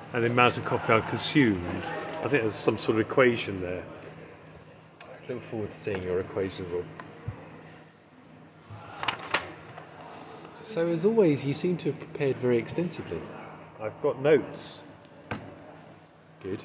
and the amount of coffee I consumed. I think there's some sort of equation there. I look forward to seeing your equation, Rob. So, as always, you seem to have prepared very extensively. I've got notes. Good.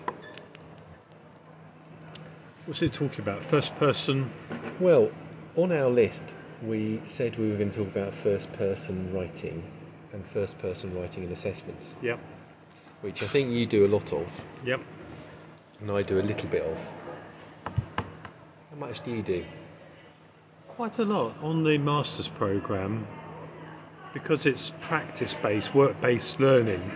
What's it talking about? First person? Well, on our list, we said we were going to talk about first-person writing and first-person writing in assessments, Yep. which I think you do a lot of, Yep. and I do a little bit of. How much do you do? Quite a lot on the master's programme, because it's practice-based, work-based learning.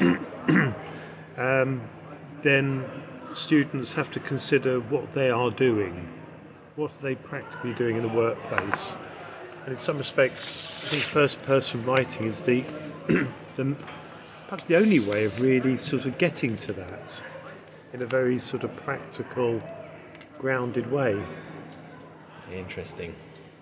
Then students have to consider what they are doing, what are they practically doing in the workplace. And in some respects, I think first-person writing is perhaps the only way of really sort of getting to that in a very sort of practical, grounded way. Interesting.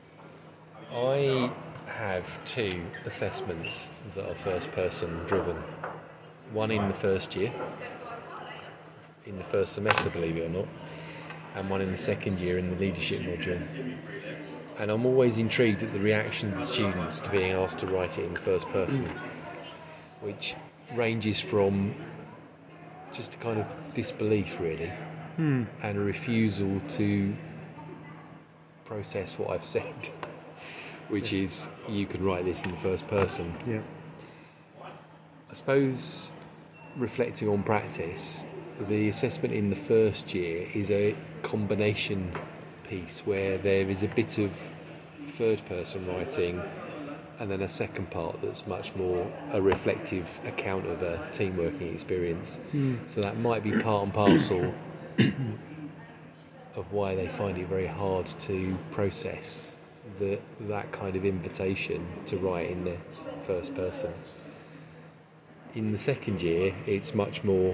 I have 2 assessments that are first-person driven. One in the first year, in the first semester, believe it or not, and one in the second year in the leadership module. And I'm always intrigued at the reaction of the students to being asked to write it in the first person, which ranges from just a kind of disbelief, really, and a refusal to process what I've said, which is, you can write this in the first person. Yeah. I suppose, reflecting on practice, the assessment in the first year is a combination piece where there is a bit of third person writing and then a second part that's much more a reflective account of a team working experience. So that might be part and parcel of why they find it very hard to process that kind of invitation to write in the first person. In the second year, it's much more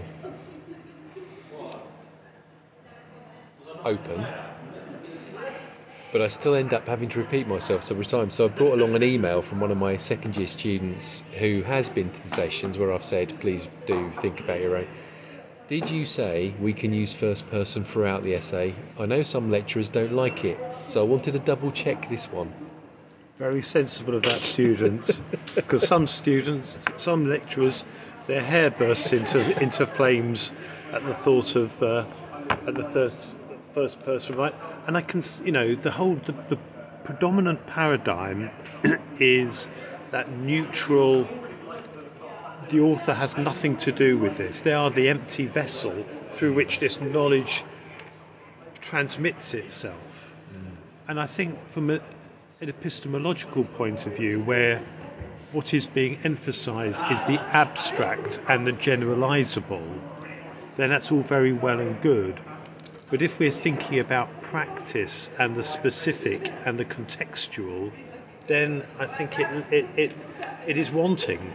open, but I still end up having to repeat myself several times. So I've brought along an email from one of my second year students who has been to the sessions where I've said, please do think about your own. Did you say we can use first person throughout the essay? I know some lecturers don't like it, so I wanted to double check this one. Very sensible of that student, because some lecturers, their hair bursts into flames at the thought of at the first person, right? And I can, the predominant paradigm is that neutral. The author has nothing to do with this. They are the empty vessel through which this knowledge transmits itself. And I think from an epistemological point of view, where what is being emphasised is the abstract and the generalisable, then that's all very well and good. But if we're thinking about practice and the specific and the contextual, then I think it is wanting.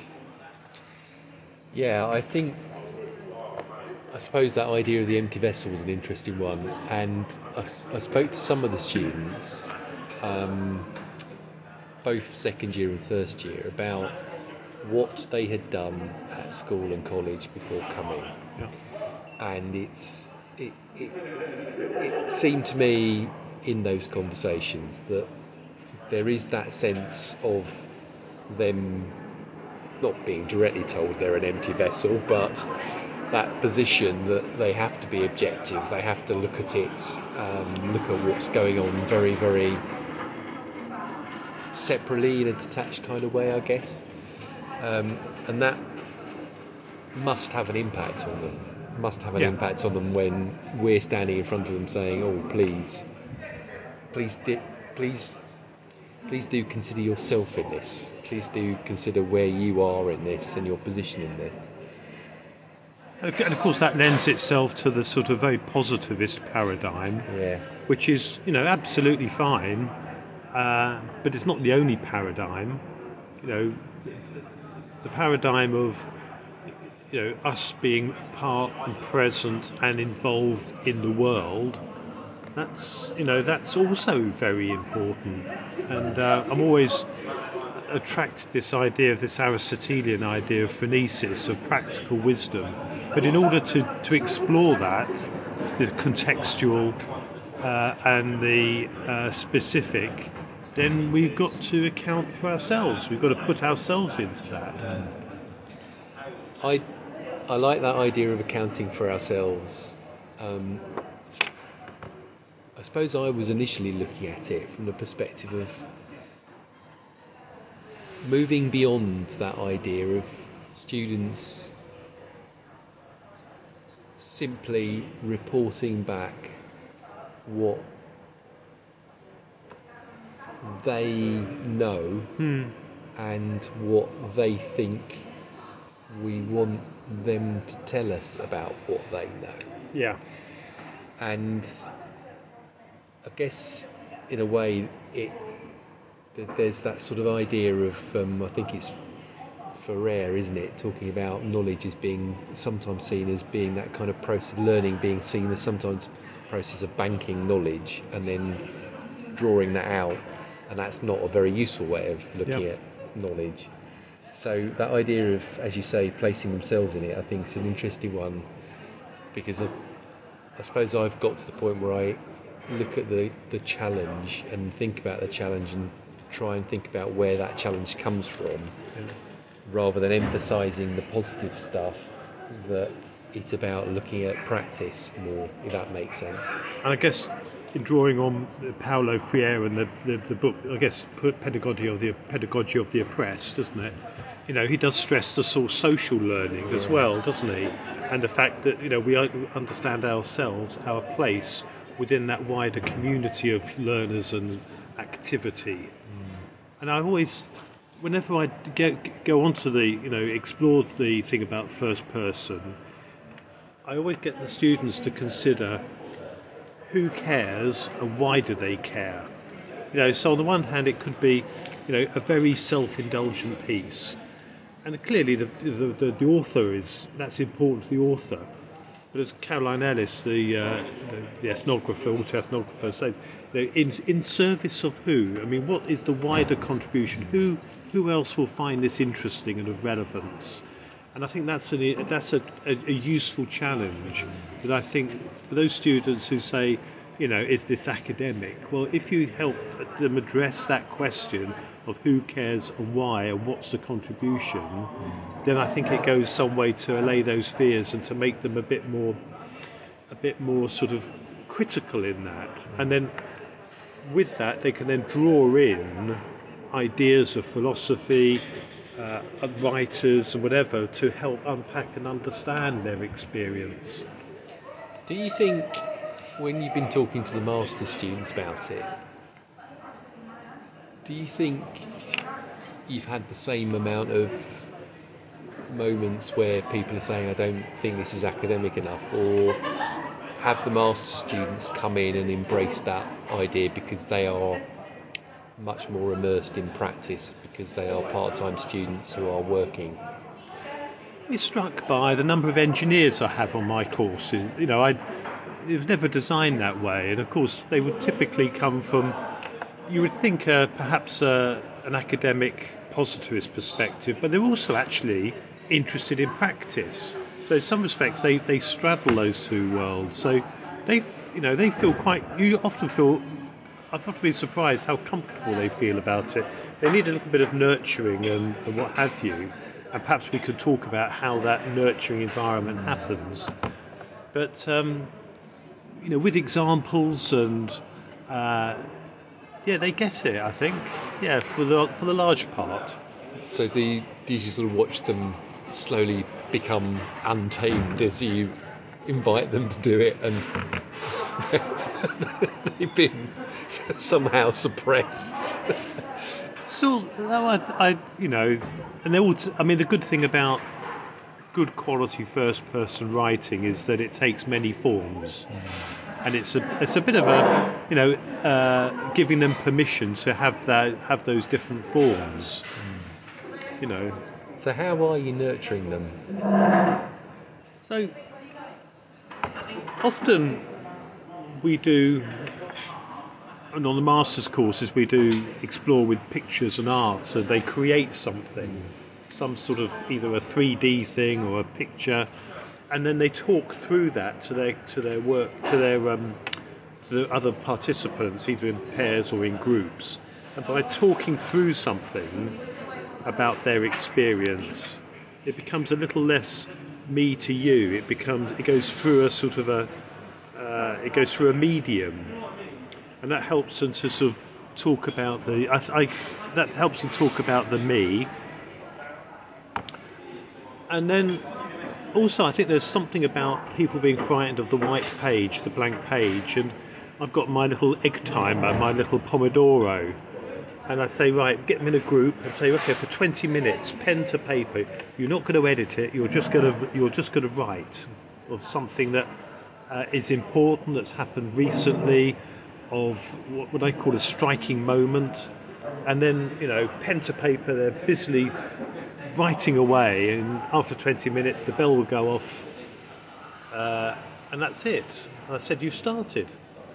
Yeah, I suppose that idea of the empty vessel was an interesting one, and I spoke to some of the students, both second year and first year, about what they had done at school and college before coming. Yeah. And it seemed to me in those conversations that there is that sense of them not being directly told they're an empty vessel, but that position that they have to be objective, they have to look at it, look at what's going on very, very separately in a detached kind of way, I guess. And that must have an impact on them. Must have an impact on them when we're standing in front of them saying, "Oh, please do consider yourself in this. Please do consider where you are in this and your position in this." And of course that lends itself to the sort of very positivist paradigm, which is, absolutely fine, but it's not the only paradigm. The paradigm of us being part and present and involved in the world, that's also very important. And I'm always attracted this idea of this Aristotelian idea of phronesis, of practical wisdom. But in order to explore that, the contextual and the specific, then we've got to account for ourselves. We've got to put ourselves into that. I like that idea of accounting for ourselves. I suppose I was initially looking at it from the perspective of moving beyond that idea of students simply reporting back what they know and what they think we want them to tell us about what they know. Yeah. And I guess in a way there's that sort of idea of I think it's Ferrer, isn't it, talking about knowledge as being sometimes seen as being that kind of process, learning being seen as sometimes a process of banking knowledge and then drawing that out, and that's not a very useful way of looking at knowledge. So that idea of, as you say, placing themselves in it, I think is an interesting one, because I suppose I've got to the point where I look at the challenge and think about the challenge and try and think about where that challenge comes from, rather than emphasising the positive stuff, that it's about looking at practice more, if that makes sense. And I guess in drawing on Paulo Freire and the book, I guess, Pedagogy of the Oppressed, doesn't it? You know, he does stress the sort of social learning as well, doesn't he? And the fact that, you know, we understand ourselves, our place within that wider community of learners and activity. And I always, whenever I go onto the, you know, explore the thing about first person, I always get the students to consider who cares and why do they care. You know, so on the one hand, it could be, you know, a very self-indulgent piece, and clearly the author that's important to the author. But as Caroline Ellis, the ethnographer, auto-ethnographer, said, you know, in service of who? I mean, what is the wider contribution? Who else will find this interesting and of relevance? And I think that's a useful challenge. That I think for those students who say, you know, is this academic? Well, if you help them address that question of who cares and why and what's the contribution, then I think it goes some way to allay those fears and to make them a bit more sort of critical in that. And then with that, they can then draw in ideas of philosophy, writers and whatever, to help unpack and understand their experience. Do you think, when you've been talking to the master's students about it, do you think you've had the same amount of moments where people are saying, I don't think this is academic enough, or have the master's students come in and embrace that idea because they are much more immersed in practice, because they are part-time students who are working? I'm struck by the number of engineers I have on my courses. You know, it was never designed that way, and of course they would typically come from, you would think perhaps an academic positivist perspective, but they're also actually interested in practice. So in some respects they straddle those two worlds. So they feel quite, I've often been surprised how comfortable they feel about it. They need a little bit of nurturing and what have you, and perhaps we could talk about how that nurturing environment happens. But you know, with examples and they get it, I think. Yeah, for the large part. So do you sort of watch them slowly become untamed as you invite them to do it, and they've been somehow suppressed? So, I you know, and they all. I mean, the good thing about good quality first-person writing is that it takes many forms, and it's a bit of a, you know, giving them permission to have those different forms. You know. So how are you nurturing them? So often we do. and on the master's courses we do explore with pictures and art, so they create something, some sort of either a 3D thing or a picture, and then they talk through that to their work, to the other participants, either in pairs or in groups. And by talking through something about their experience, it becomes a little less me to you. It goes through a sort of it goes through a medium, and that helps them to sort of talk about that helps them talk about the me. And then also I think there's something about people being frightened of the white page, the blank page, and I've got my little egg timer, my little Pomodoro, and I say, right, get them in a group and say, okay, for 20 minutes, pen to paper, you're not going to edit it, you're just going to write of something that is important, that's happened recently, of what I call a striking moment, and then, pen to paper, they're busily writing away, and after 20 minutes the bell will go off, and that's it. And I said, you've started.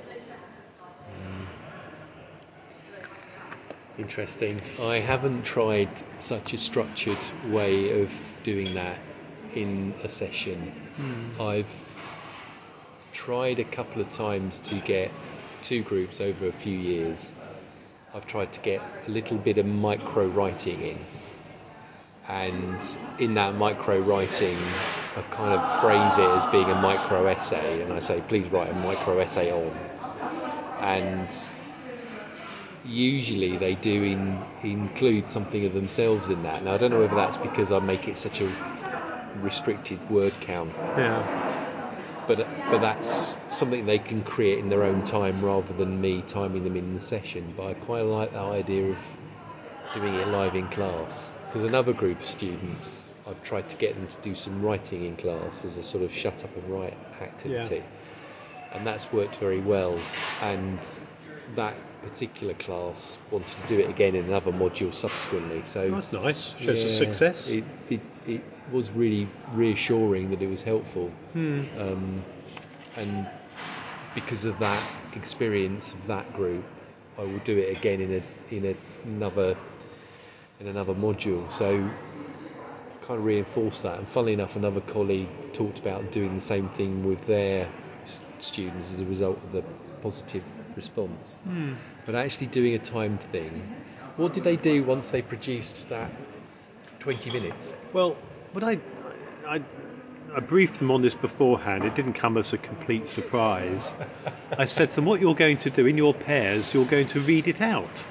Interesting. I haven't tried such a structured way of doing that in a session. I've tried a couple of times to get 2 groups over a few years. I've tried to get a little bit of micro writing in, and in that micro writing I kind of phrase it as being a micro essay, and I say, please write a micro essay on, and usually they do include something of themselves in that. Now I don't know whether that's because I make it such a restricted word count, but that's something they can create in their own time rather than me timing them in the session. But I quite like the idea of doing it live in class, because another group of students, I've tried to get them to do some writing in class as a sort of shut up and write activity, and that's worked very well. And that particular class wanted to do it again in another module subsequently. So that's nice. Shows a success. It was really reassuring that it was helpful, and because of that experience of that group, I will do it again in another module. So kind of reinforce that. And funnily enough, another colleague talked about doing the same thing with their students as a result of the positive response. But actually doing a timed thing, what did they do once they produced that 20 minutes? Well, but I briefed them on this beforehand. It didn't come as a complete surprise. I said to them, what you're going to do in your pairs, you're going to read it out.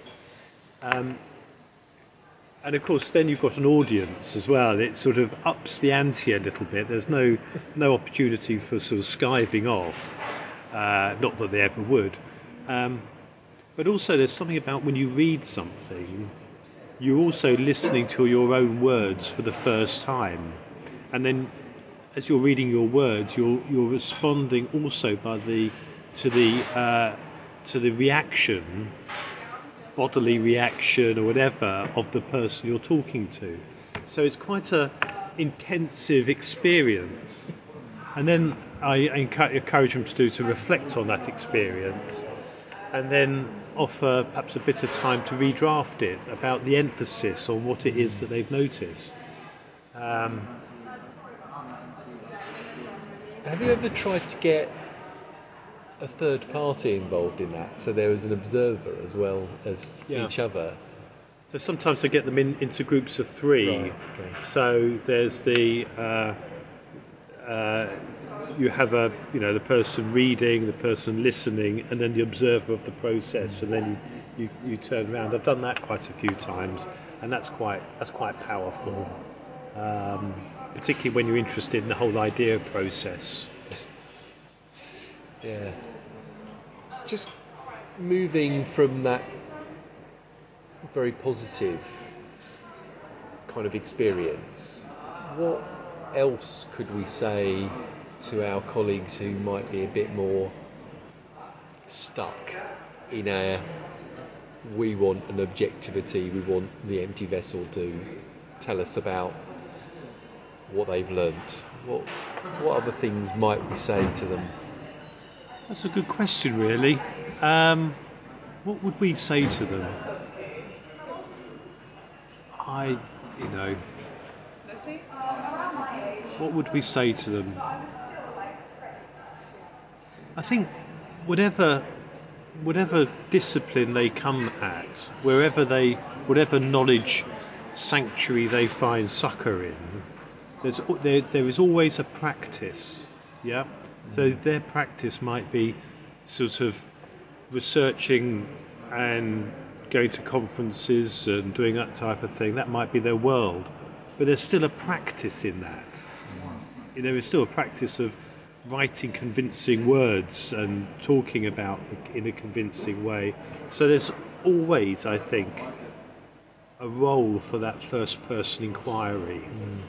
And of course then you've got an audience as well. It sort of ups the ante a little bit. There's no opportunity for sort of skiving off. Not that they ever would. But also there's something about when you read something, you're also listening to your own words for the first time. And then as you're reading your words, you're responding also to the reaction, bodily reaction or whatever, of the person you're talking to. So it's quite an intensive experience. And then I encourage them to reflect on that experience, and then offer perhaps a bit of time to redraft it about the emphasis on what it is that they've noticed. Have you ever tried to get a third party involved in that, so there was an observer as well as each other? So sometimes I get them into groups of 3. Right, okay. So there's the you have the person reading, the person listening, and then the observer of the process, and then you turn around. I've done that quite a few times, and that's quite powerful, particularly when you're interested in the whole idea process. Yeah. Just moving from that very positive kind of experience, what else could we say to our colleagues who might be a bit more stuck in we want an objectivity, we want the empty vessel to tell us about what they've learnt? What other things might we say to them? That's a good question, really. what would we say to them? What would we say to them? I think whatever discipline they come at, whatever knowledge sanctuary they find succour in, there is always a practice. Yeah. So their practice might be sort of researching and going to conferences and doing that type of thing. That might be their world, but there's still a practice in that. There is still a practice of writing convincing words and talking about it in a convincing way. So there's always, I think, a role for that first-person inquiry.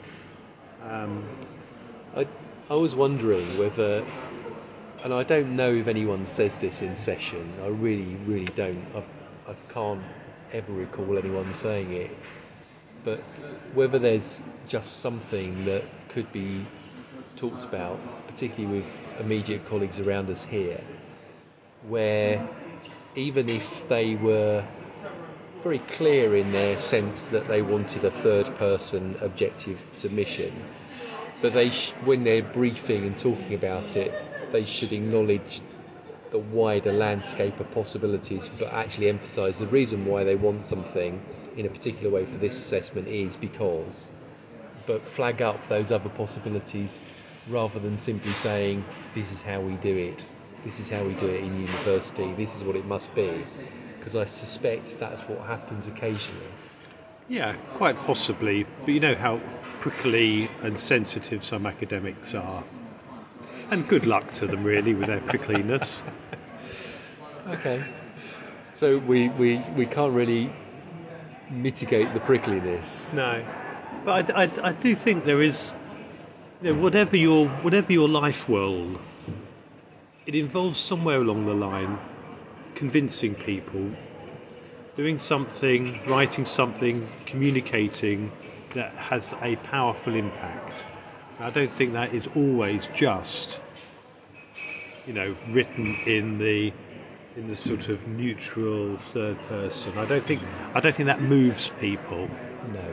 I was wondering whether, and I don't know if anyone says this in session, I really, really don't. I can't ever recall anyone saying it, but whether there's just something that could be talked about, particularly with immediate colleagues around us here, where even if they were very clear in their sense that they wanted a third-person objective submission, but when they're briefing and talking about it, they should acknowledge the wider landscape of possibilities, but actually emphasise the reason why they want something in a particular way for this assessment is because, but flag up those other possibilities rather than simply saying, this is how we do it, this is how we do it in university, this is what it must be, because I suspect that's what happens occasionally. Yeah, quite possibly. But you know how prickly and sensitive some academics are. And good luck to them, really, with their prickliness. Okay. So we can't really mitigate the prickliness. No. But I do think there is, whatever your life world, it involves somewhere along the line convincing people, doing something, writing something, communicating that has a powerful impact. I don't think that is always just, written in the sort of neutral third person. I don't think that moves people. No.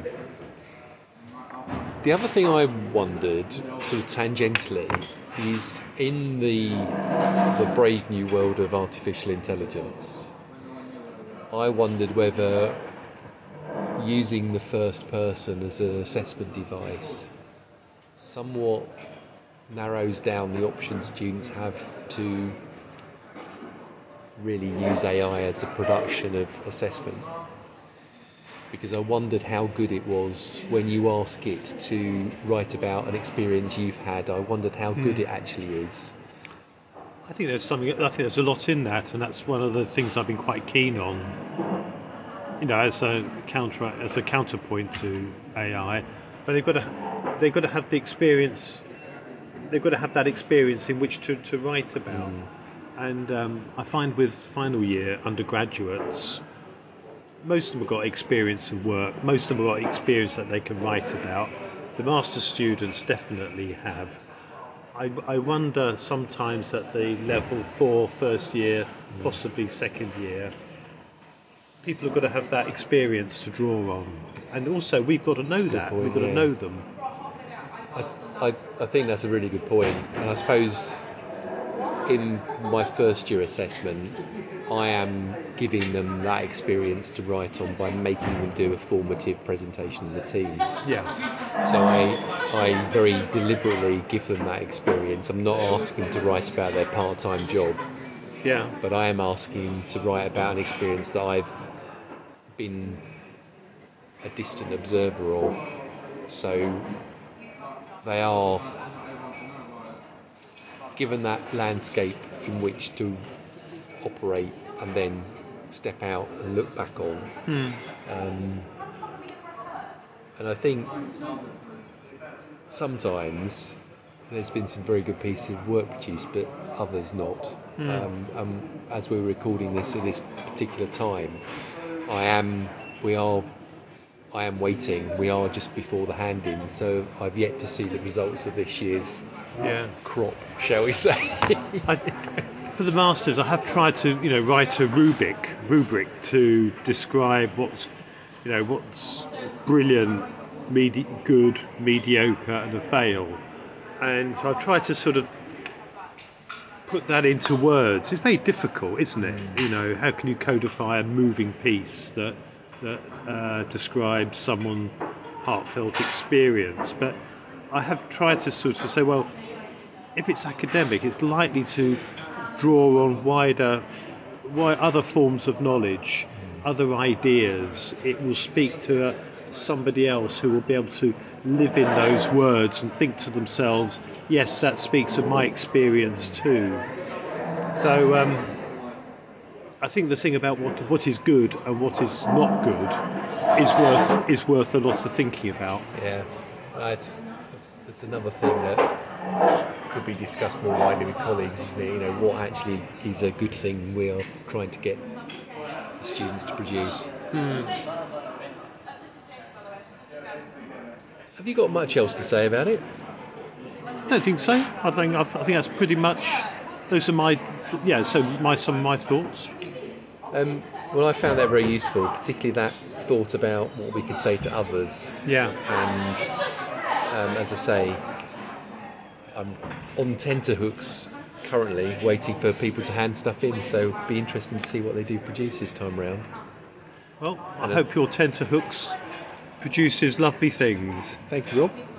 The other thing I wondered, sort of tangentially, is in the brave new world of artificial intelligence, I wondered whether using the first person as an assessment device somewhat narrows down the options students have to really use AI as a production of assessment. Because I wondered how good it was when you ask it to write about an experience you've had. I wondered how good it actually is. I think there's a lot in that, and that's one of the things I've been quite keen on. As a counterpoint to AI, but they've got to have the experience. They've got to have that experience in which to write about. And I find with final year undergraduates, most of them have got experience of work. Most of them have got experience that they can write about. The master's students definitely have. I wonder sometimes at the level 4 first year, possibly second year, people have got to have that experience to draw on. And also we've got to know that. We've got to know them. I think that's a really good point. And I suppose in my first year assessment, I am giving them that experience to write on by making them do a formative presentation of the team. Yeah. So I very deliberately give them that experience. I'm not asking them to write about their part-time job. Yeah. But I am asking them to write about an experience that I've been a distant observer of. So they are given that landscape in which to operate and then step out and look back on. And I think sometimes there's been some very good pieces of work produced, but others not. As we're recording this at this particular time, I am waiting. We are just before the hand-in, so I've yet to see the results of this year's crop, shall we say. for the masters, I have tried to write a rubric to describe what's brilliant, good, mediocre, and a fail. And so I try to sort of put that into words. It's very difficult, isn't it? How can you codify a moving piece that describes someone's heartfelt experience? But I have tried to sort of say, well, if it's academic, it's likely to draw on other forms of knowledge, other ideas. It will speak to somebody else who will be able to live in those words and think to themselves, yes, that speaks of my experience too. So I think the thing about what is good and what is not good is worth a lot of thinking about. Yeah, it's another thing that could be discussed more widely with colleagues, isn't it? What actually is a good thing we are trying to get the students to produce. Have you got much else to say about it? I don't think so. I think that's pretty much. Those are some of my thoughts. Well, I found that very useful, particularly that thought about what we could say to others. Yeah. And as I say, I'm on tenterhooks currently, waiting for people to hand stuff in. So it'll be interesting to see what they do produce this time round. Well, I hope your tenterhooks produces lovely things. Thank you, Rob.